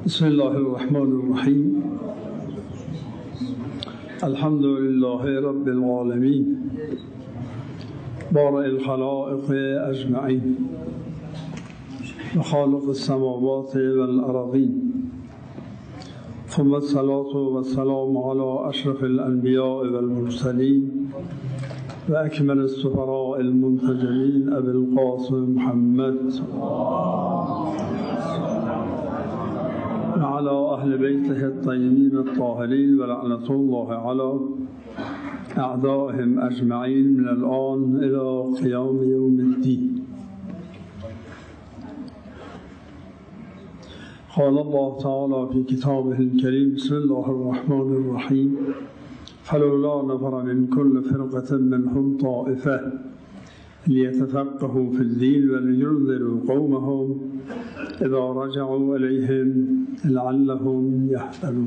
بسم الله الرحمن الرحیم. الحمد لله رب العالمین بارئ الخلائق اجمعین و خالق السماوات والارضین، ثم الصلاة والسلام على اشرف الانبیاء والمرسلین و اکمل السفراء المنتجبین ابی القاسم محمد وعلى أهل بيته الطيبين الطاهرين ولعنة الله على أعدائهم أجمعين من الآن إلى قيام يوم الدين. قال الله تعالى في كتابه الكريم: بسم الله الرحمن الرحيم. فلولا نفر من كل فرقة منهم طائفة ليتفقهوا في الدين ولينذروا قومهم اذا رجعوا الیهم لعلهم یحذرون.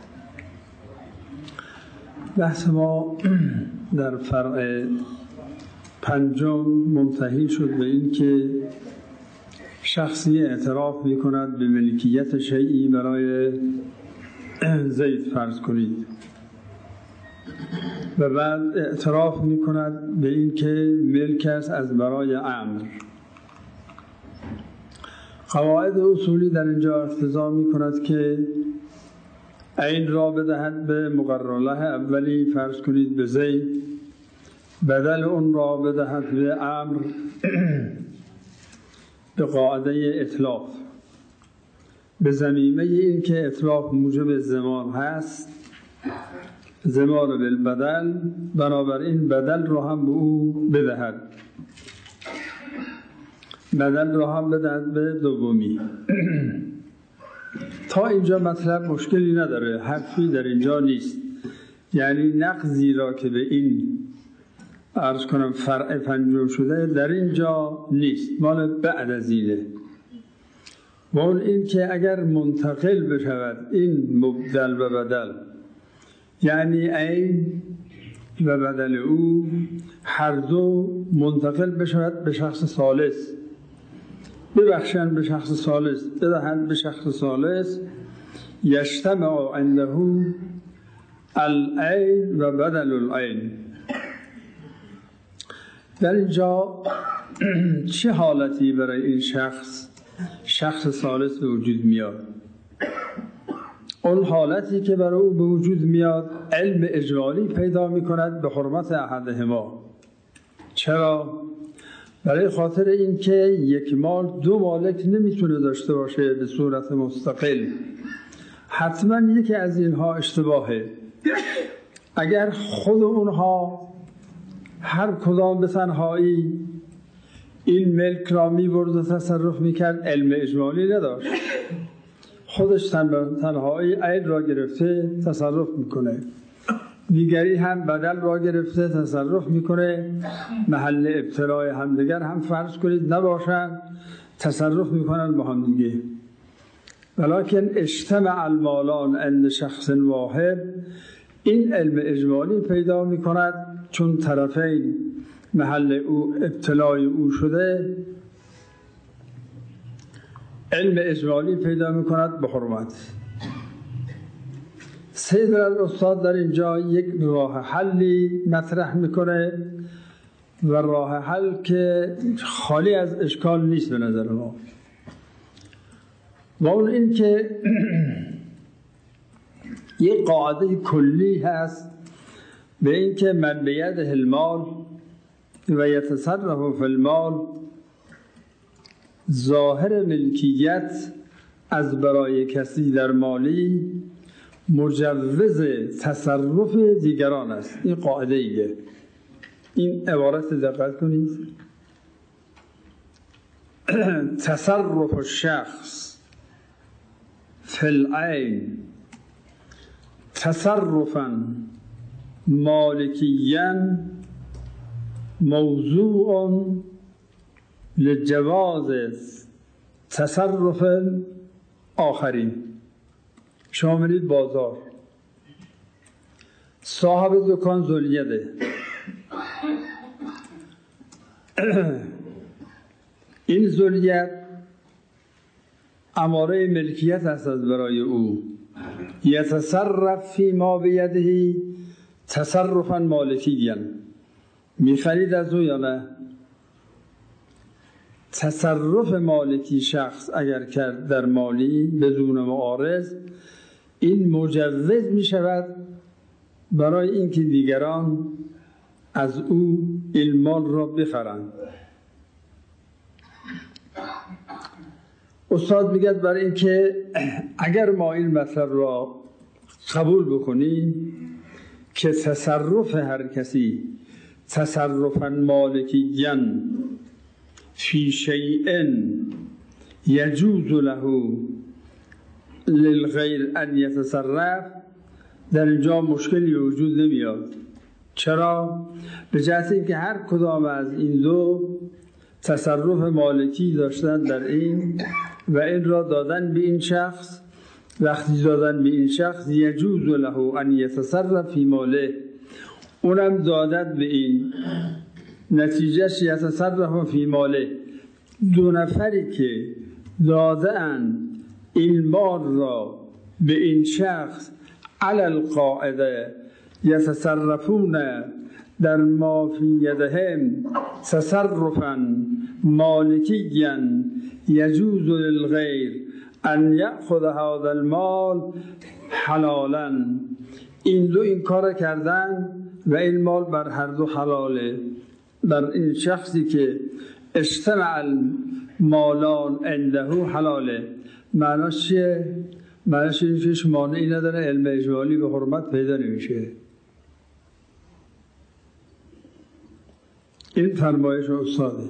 بحث ما در فرع پنجم منتهی شد به این که شخصی اعتراف می کند به ملکیت شیئی برای زید فرض کنید و بعد اعتراف می کند به این که ملک است از برای عمرو. قواعد اصولی در اینجا اقتضا می کند که عین را بدهد به مقرره اولی، فرض کنید به زید، بدل اون را بدهد به عمرو به قاعده اتلاف، به ضمیمه این که اتلاف موجب زمان هست، زمان بالبدل، بنابراین بدل را هم به او بدهد، بدل را هم بدهد به دومی. تا اینجا مطلب مشکلی نداره، حرفی در اینجا نیست. یعنی نقضی را که به این عرض کنم فرع پنجم شده در اینجا نیست، مال بعد از اینه. و اون این که اگر منتقل بشود این مبدل و بدل، یعنی عین و بدل او هر دو منتقل بشود به شخص ثالث، ببخشند به شخص ثالث، بدهند به شخص ثالث، یجتمع عنده العین و بدل العین. در اینجا چه حالتی برای این شخص ثالث به وجود میاد؟ اون حالتی که برای او به وجود میاد علم اجمالی پیدا میکند به حرمت احدهما. چرا؟ برای خاطر این که یک مال دو مالک نمیتونه داشته باشه به صورت مستقل، حتما یکی از اینها اشتباهه. اگر خود اونها هر کدام به تنهایی این ملک را میبرد و تصرف میکرد، علم اجمالی نداشت، خودش تنهایی عین را گرفته تصرف میکنه، دیگری هم بدل را گرفته تصرف میکنه، محل ابتلای همدیگر هم فرض کنید نباشن، تصرف میکنن با هم دیگه. ولکن اجتمع المالان عند شخص واحد، این علم اجمالی پیدا میکند چون طرفین محل او ابتلای او شده، علم اجمالی پیدا میکند به حرمت. سید الاستاد در اینجا یک راه حلی مطرح میکنه و راه حل که خالی از اشکال نیست به نظر ما، و اون این که یک قاعده کلی هست به این که من بیده المال و یتصرف فی المال، ظاهر ملکیت از برای کسی در مالی مجوز تصرف دیگران است. این قاعده ایه. این عبارت دقت کنید: تصرف الشخص فی العین تصرفا مالکیا موضوع لجواز تصرف آخرین. شما میرید بازار، صاحب دکان ذوالیده، این ذوالید اماره ملکیت است از برای او. یتصرف فی ما بیده تصرفا مالکیا، میخرید از او یا نه؟ تصرف مالکی شخص اگر کرد در مالی بدون معارض، این مجوز می شود برای اینکه دیگران از او این مال را بخرند. استاد میگه برای اینکه اگر ما این مطلب را قبول بکنیم که تصرف هر کسی تصرفا مالکیاً فی شیء یجوز له للغیر ان یتصرف، در اینجا مشکلی وجود نمیاد. چرا؟ به جهت اینکه هر کدام از این دو تصرف مالکی داشتن در این و این را دادن به این شخص. وقتی دادن به این شخص یجوز له ان یتصرف فی ماله، اونم دادت به این، نتیجهش یتصرف فی ماله. دو نفری که دادن این مال را به این شخص علی القاعده یتصرفون در ما فی یدهم تصرفا مالکیا یجوز للغیر ان یأخذ هذا المال حلالا. این دو این کار کردن و این مال بر هر دو حلاله. بر این شخصی که اجتمع المالان عنده حلاله. معناش چیه؟ معناش این چیش مانعی نداره، علم اجمالی به حرمت پیدا نمیشه. این فرمایش استاده.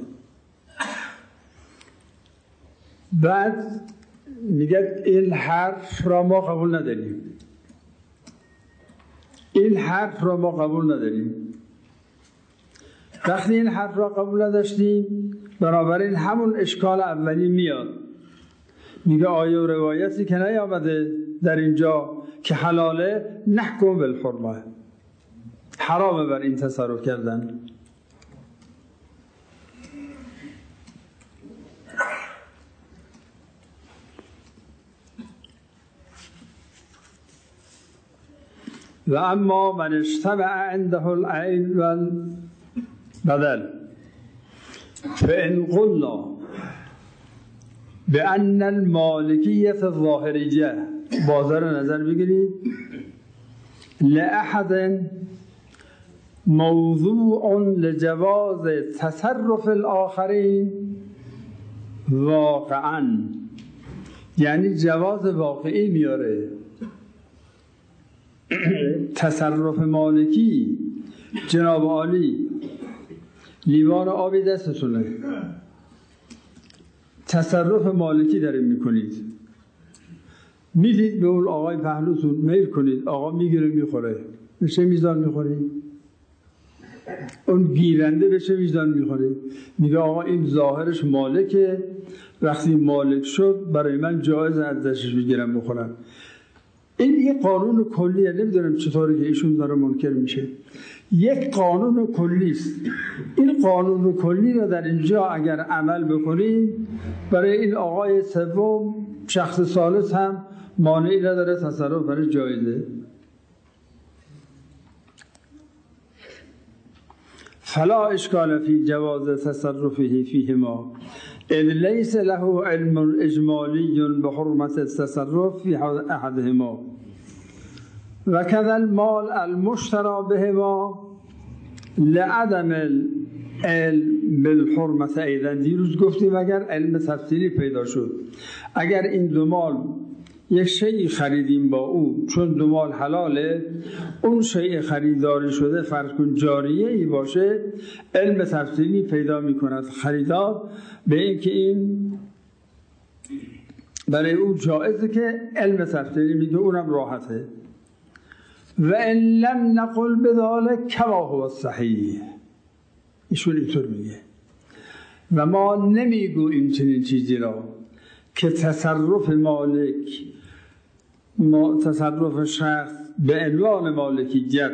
بعد میگه این حرف را ما قبول نداریم. این حرف را ما قبول نداریم. وقتی این حرف را قبول نداشتیم، بنابراین همون اشکال اولی میاد. میگه آیه و روایتی که نیامده در اینجا که حلاله نحکم بالحرمه، حرامه بر این تصرف کردن. و اما من اشتبع عنده العیب والبدل فإن قلنا بأن المالکیت الظاهریه، بازار نظر بگیرید، لأحد موضوع لجواز تصرف الآخرین واقعا، یعنی جواز واقعی میاره. تصرف مالکی، جناب عالی لیوان آبی دستتونه، تصرف مالکی داریم میکنید، میدید به اون آقای پهلوتون، میل کنید، آقا میگیره میخوره. به چه میزان میخوری؟ اون گیرنده به چه میزان میخوره؟ میگه آقا این ظاهرش مالکه، وقتی مالک شد برای من جایز ازش بگیرم بخورم. این یک قانون کلیه، نمیدونم چطوری که ایشون داره منکر میشه. یک قانون کلی است. این قانون کلی رو در اینجا اگر عمل بکنیم، برای این آقای سوم شخص ثالث هم مانعی نداره، تصرف برای جایزه. فلا اشکال فی جواز تصرفه فیهما اذ لیس له علم اجمالی بحرمت التصرف فی احدهما و کذا المال المشترى بهما لعدم العلم بالحرمت ایضا. دیروز گفتیم اگر علم تفصیلی پیدا شد، اگر این دو مال یک شیء خریدیم با او، چون دو مال حلاله، اون شیء خریداری شده فرض کن جاریه ای باشه، علم تفصیلی پیدا می کند خریدار به این که این برای او جائزه که علم تفصیلی میگه، اونم راحته. و ان لم نقل بذلک کما هو الصحیح، ایشون اینطور میگه و ما نمیگوییم چنین چیزی را که تصرف مالک، تصرف شخص به عنوان مالکیت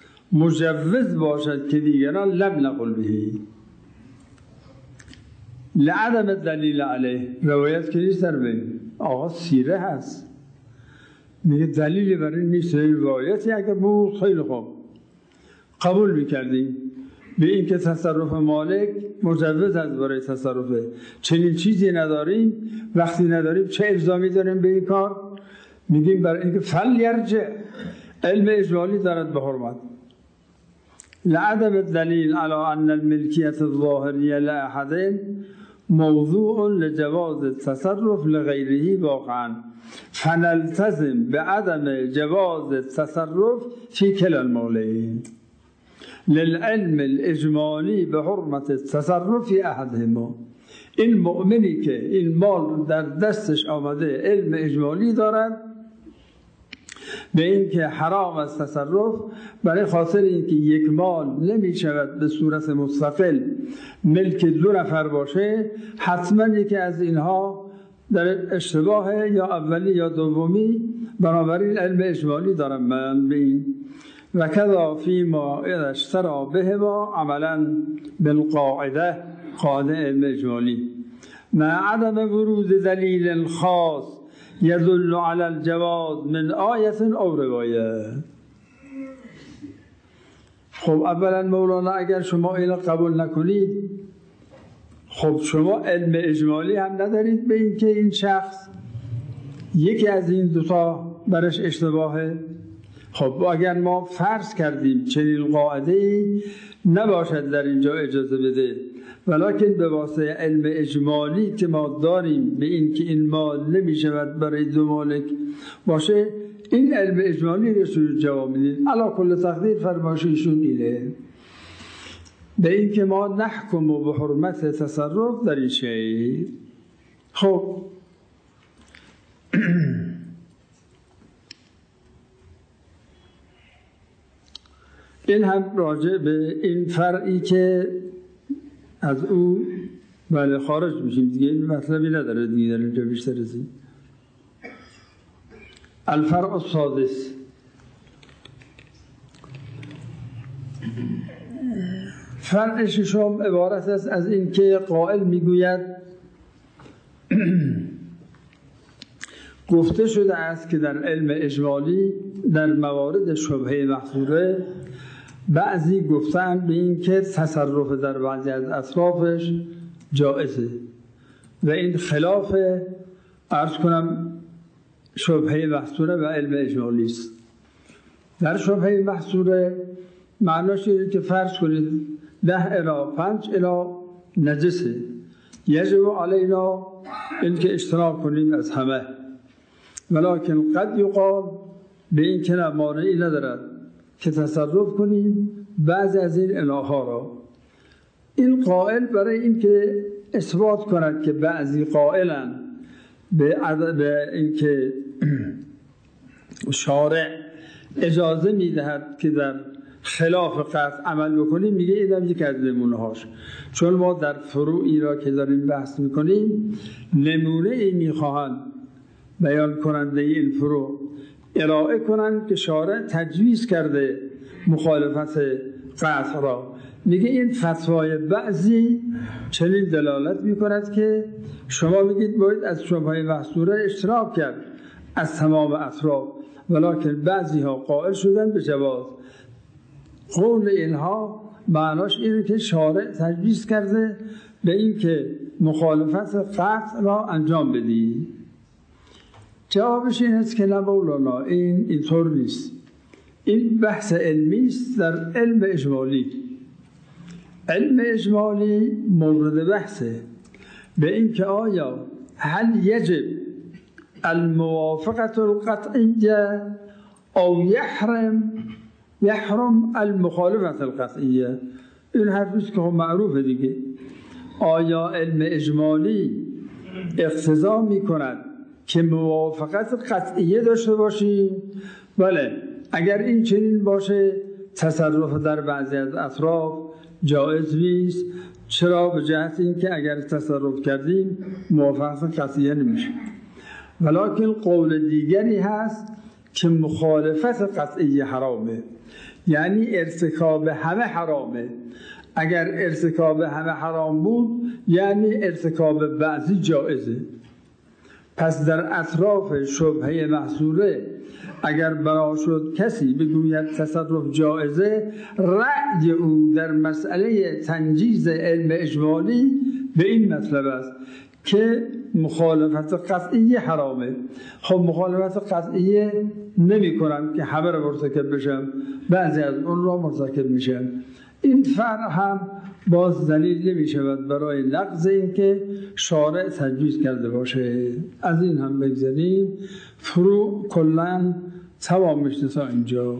مجوز باشد که دیگران لم نقل بهی. لعدم دلیل علیه. روایت که نیست در بین آقا سیره هست، میگه دلیلی برای نیست. روایتی اگر بود خیلی خوب قبول میکردیم به این که تصرف مالک مجوز از برای تصرفه. چنین چیزی نداریم، وقتی نداریم چه الزامی داریم به این کار؟ میگیم برای اینکه فلیرجع، علم اجمالی دارد به حرمت. لعدم الدلیل على ان الملکیت الظاهریه لاحد موضوع لجواز التصرف لغیره واقعا فنلتزم بعدم جواز التصرف في كلا المولين للعلم الاجمالی به حرمت التصرف في احدهما. این مؤمنی که این مال در دستش آمده علم اجمالی دارد به این که حرام است تصرف، برای خاطر اینکه یک مال نمی شود به صورت مستقل ملک دو نفر باشه، حتما یکی از اینها در اشتباه یا اولی یا دومی، بنابراین علم اجمالی دارم من به این. و کذا فیما اذا اشترى بهما عملا بالقاعده، قاعده علم اجمالی مع عدم ورود دلیل خاص یدل علی الجواز من آیت او روایه. خب اولا مولانا اگر شما اینو قبول نکنید، خب شما علم اجمالی هم ندارید به این که این شخص یکی از این دوتا برش اشتباهه. خب اگر ما فرض کردیم چنین قاعده‌ای نباشد در اینجا اجازه بده، ولکن به واسطه علم اجمالی که ما داریم به این که این مال نمی شود برای دو مالک باشه، این علم اجمالی رسول جواب میدید. علا کل تقدیر فرمایششون اینه به این که ما نحکم به حرمت تصرف در این شیء. خب این هم راجع به این فرعی که از او بله خارج میشیم دیگه، این مطلبی نداره دیگه در اینجا بیشتر از این. الفرع السادس، فرع ششم عبارت است از این که قائل میگوید گفته شده است که در علم اجمالی در موارد شبهه محصوره بعضی گفتن به این که تصرف در بعضی از اطرافش جائزه و این خلاف عرض کنم شبهه محصوره و علم اجمالی است. در شبهه محصوره معناش اینه که فرض کنید 10 الی 5 الی نجسه، یجب علینا این که اجتناب کنیم از همه، ولکن قد یقال به این که مانعی ندارد که تصرف کنیم بعضی از این اله‌ها را. این قائل برای این که اثبات کند که بعضی قائلن به این که شارع اجازه میدهد که در خلاف قطع عمل بکنیم، میگه اینم یک از نمونه هاش. چون ما در فروعی را که داریم بحث میکنیم نمونه ای میخواهند بیان کننده این فروع ارائه کنند که شارع تجویز کرده مخالفت قطع را. میگه این فتوای بعضی چنین دلالت میکند که شما میگید باید از شبهه محصوره اجتناب کرد از تمام اطراف، ولکن بعضی ها قائل شدن به جواز. قول اینها معناش اینه که شارع تجویز کرده به این که مخالفت قطع را انجام بدی. جوابش این است که نه مولانا، این اینطور نیست. این بحث علمی است در علم اجمالی. علم اجمالی مورد بحثه به این که آیا هل یجب الموافقت القطعیه او یحرم المخالفت القطعیه. این حرفیست که معروفه دیگه. آیا علم اجمالی اقتضا می کند که موافقت قطعیه داشته باشیم؟ بله، اگر این چنین باشه تصرف در بعضی از اطراف جایز نیست. چرا؟ به جهت این که اگر تصرف کردیم موافقت قطعیه نمیشه. ولکن قول دیگری هست که مخالفت قطعیه حرامه، یعنی ارتکاب همه حرامه. اگر ارتکاب همه حرام بود یعنی ارتکاب بعضی جایزه. پس در اطراف شبهه محصوره اگر بنا شد کسی بگوید تصرف جایزه، رأی او در مسئله تنجیز علم اجمالی به این مطلب است که مخالفت قطعی حرامه. خب مخالفت قطعی نمی کنم که همه را مرتکب بشم، بعضی از اون را مرتکب میشم. این فرع هم باز دلیل نمی شود برای نقض این که شارع تجویز کرده باشه. از این هم بگذاریم. فروع کلن تمام میشه تا اینجا.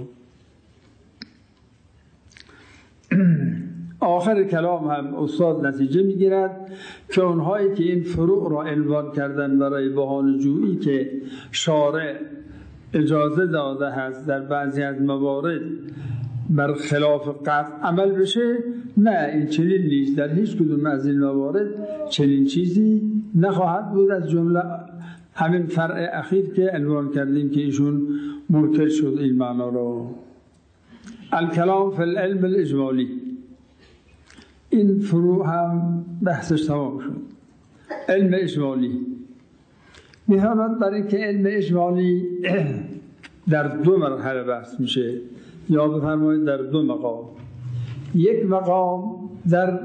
آخر کلام هم استاد نتیجه میگیرد که اونهایی که این فروع را عنوان کردن برای بهانه جویی که شارع اجازه داده هست در بعضی از موارد بر خلاف قطع عمل بشه، نه این چنین نیست. در هیچ کدوم از این موارد چنین چیزی نخواهد بود، از جمله همین فرع اخیر که عنوان کردیم که ایشون منکر شد این معنا را. الکلام فی العلم الاجمالی، این فروع هم بحثش تمام شد. علم اجمالی می‌خواهد برای که علم اجمالی در دو مرحله بحث میشه، یا بفرمایید در دو مقام. یک مقام در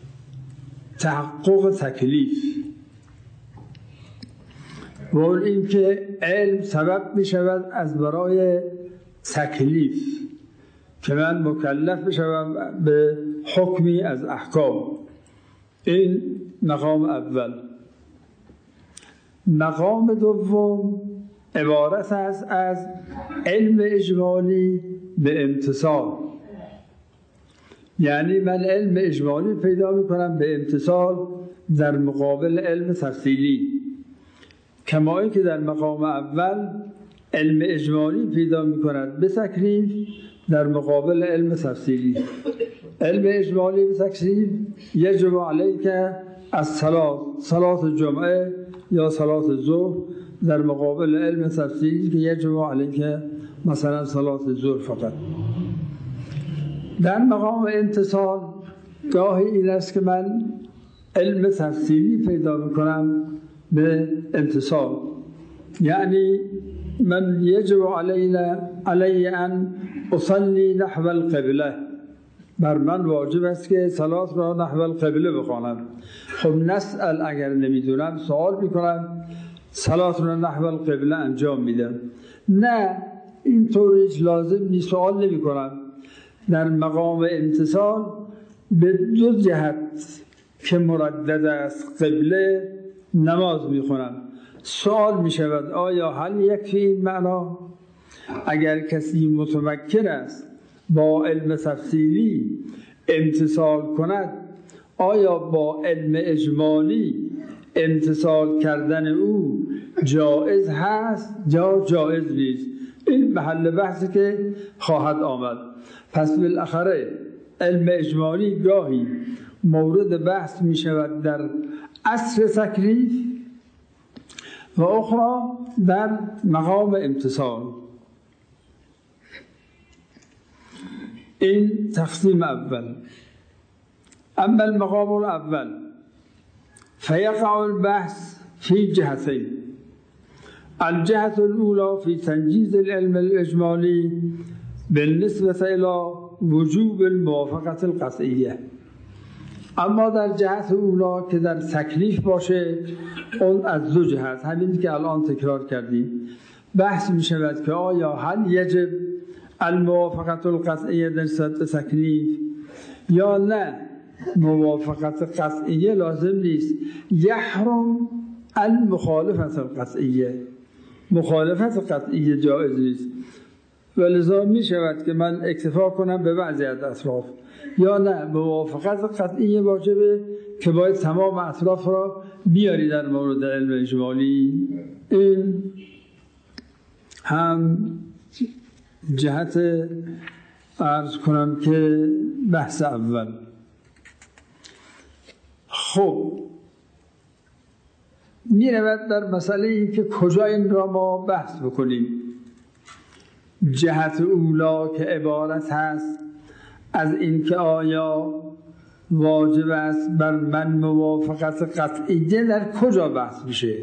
تحقق تکلیف، و اون این که علم سبب می شود از برای تکلیف که من مکلف بشوم به حکمی از احکام. این مقام اول. مقام دوم عبارت است از علم اجمالی به امتصال، یعنی من علم اجمالی پیدا می کنم به امتصال در مقابل علم تفصیلی، کمایی که در مقام اول علم اجمالی پیدا می کند به تکلیف در مقابل علم تفصیلی. علم اجمالی به تکلیف یجب علیک صلاة جمعه یا صلاة ظهر، در مقابل علم تفصیلی که یجب علیک مثلا صلاة ظهر فقط. در مقام امتصال گاهی این است که من علم تفصیلی پیدا میکنم به امتصال، یعنی من یجب علی ان اصلی نحو القبله، بر من واجب است که صلات را نحو القبله بخوانم. خب نسأل، اگر نمیدونم سوال میکنم، صلات را نحو القبله انجام میدم. نه اینطور هیچ لازم نیست، سوال نمی کنم. در مقام امتصال به دو جهت که مردد است قبله نماز می خونم. سوال می شود آیا هل یکفی این معنا؟ اگر کسی متمکن است با علم تفصیلی امتصال کند، آیا با علم اجمالی امتصال کردن او جائز هست یا جائز نیست؟ این محل بحثی که خواهد آمد. پس بالاخره علم اجمالی گاهی مورد بحث می شود در عصر تکلیف و اخرى در مقام امتصال. این تقسیم اول. اما المقام الاول فیقع البحث فی جهتین. الجهة الأولى في تنجيز العلم الإجمالي بالنسبة إلى وجوب الموافقة القطعية. اما در جهت اولا که در تکلیف باشه، اون از دو جهت، همین که الان تکرار کردیم، بحث می شود که آیا هل یجب الموافقة القطعیه در سطح تکلیف یا نه، موافقت قطعیه لازم نیست. یحرم المخالفت القطعیه، مخالفت قطعیه جایز نیست، و لذا می شود که من اکتفا کنم به بعضی از اطراف، یا نه موافقت قطعیه واجبه که باید تمام اطراف را بیاری در مورد علم اجمالی. این هم جهت عرض کنم که بحث اول. خب می رود در مسئله این که کجا این را ما بحث بکنیم. جهت اولا که عبارت هست از این که آیا واجب است بر من موافقت قطعیه در کجا بحث میشه؟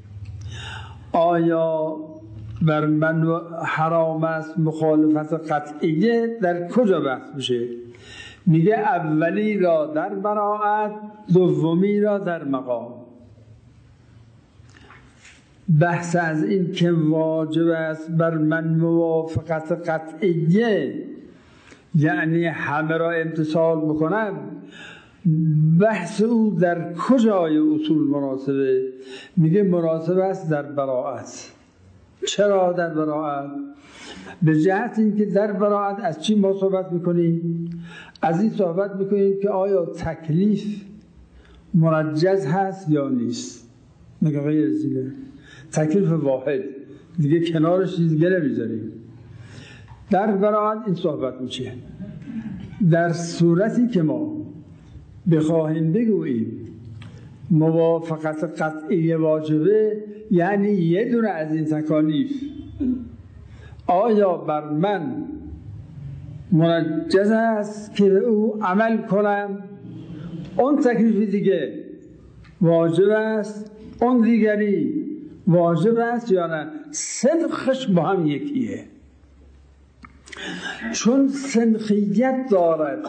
آیا بر من حرام است مخالفت قطعیه در کجا بحث میشه؟ میگه اولی را در براءت، دومی را در مقام. بحث از این که واجب است بر من موافقت قطعیه یعنی همه را امتثال بکنم، بحث او در کجای اصول مناسبه؟ میگه مناسب است در براءت. چرا در براءت؟ به جهت اینکه در براءت از چی ما صحبت میکنیم؟ از این صحبت میکنیم که آیا تکلیف منجز هست یا نیست. مگه غیر از اینه؟ تکلیف واحد دیگه کنارش چیز دیگه نمیذاریم. در براءت این صحبت میشه. در صورتی که ما بخواهیم بگوییم موافقت قطعی واجبه، یعنی یه دونه از این تکالیف آیا بر من منجز است که او عمل کنم، اون تکلیف دیگه واجب است، اون دیگری واجب است یا نه؟ سنخش با هم یکیه. چون سنخیت دارد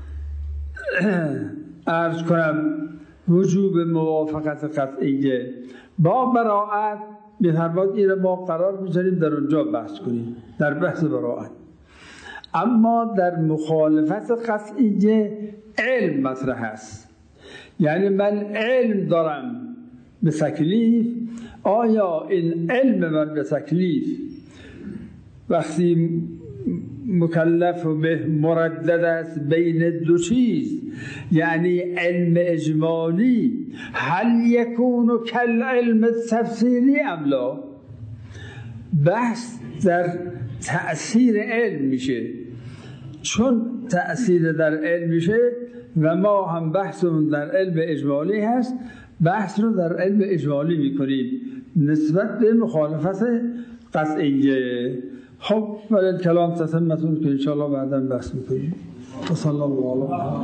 عرض کنم وجوب موافقت قطعیه با براءت، به هر حال این ما قرار میذاریم در اونجا بحث کنیم در بحث براءت. اما در مخالفت قطعیه علم مطرح است. یعنی من علم دارم به تکلیف، آیا این علم من به تکلیف وقتی مکلف به مردد است بین دو چیز، یعنی علم اجمالی، هل یکون کل علم تفصیلی ام لا؟ بحث در تأثیر علم میشه. چون تأثیر در علم میشه و ما هم بحثمون در علم اجمالی هست، بحث رو در علم اجمالی میکنیم نسبت به مخالفت قطعیه. خب ولی کلام تتمتون که انشاءالله بعدا بحث میکنیم. صلی الله علیه